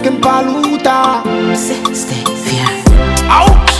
Kimpaluta. Stay fear. Ouch!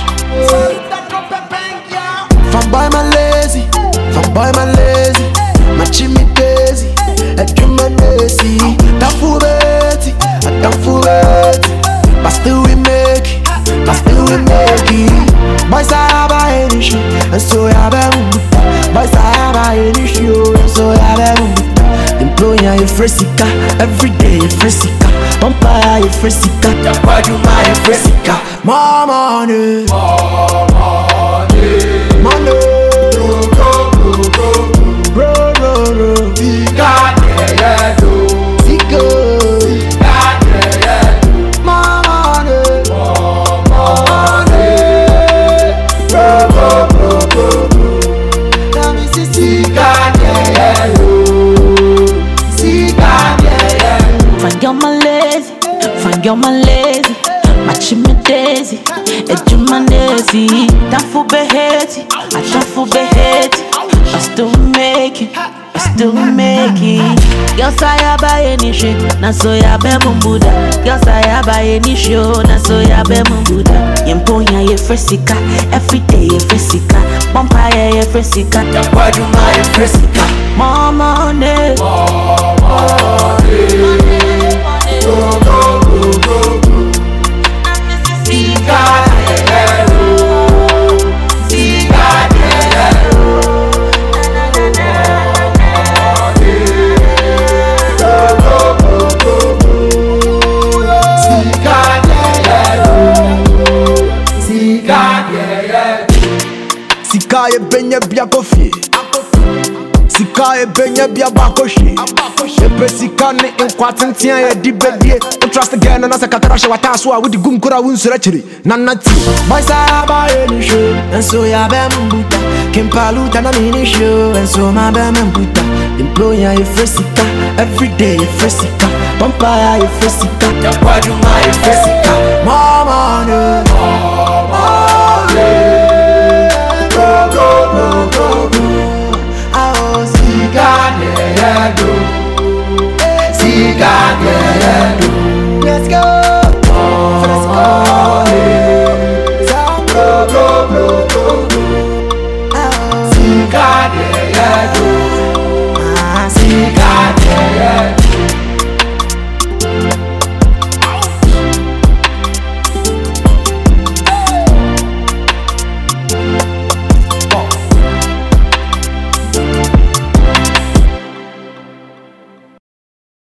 Fanboy man lazy, fanboy man lazy. My chimney daisy, a human daisy. Tafu beti, a tafu beti. But still we make it, but still we make it. Boys I have any shit, and so I have a boys I have any shit, and so I have a employer you fresica, every day you fresica. Vampire you fresica, why you my fresica? More money, more money, money. You're my lazy, my chimney daisy, a human daisy. Tafu beheti, I tafu beheti. I still make it, I still make it. Girl say I buy any shit, na so ya be mumbuda. Girl say I buy any show, na so ya be mumbuda. Yemponya ye fresica, every day ye fresica. Vampire ye fresica, why you my fresica? More money, more money. Sika ye benye bia kofi, sika ye benye bia bakoshi. Epe sika ne nkwatentia ye di bedie. Don't trust again na se katara she wata so a wudi gum kura wunsura chiri. Nanati. Boys I buy any show, and so ya be mbuta. Kimpaluta na mini show, and so ma be mbuta. Employer ye fresica, every day ye fresica. Vampire ye fresica, why you my fresica? More money, more money. Let's go.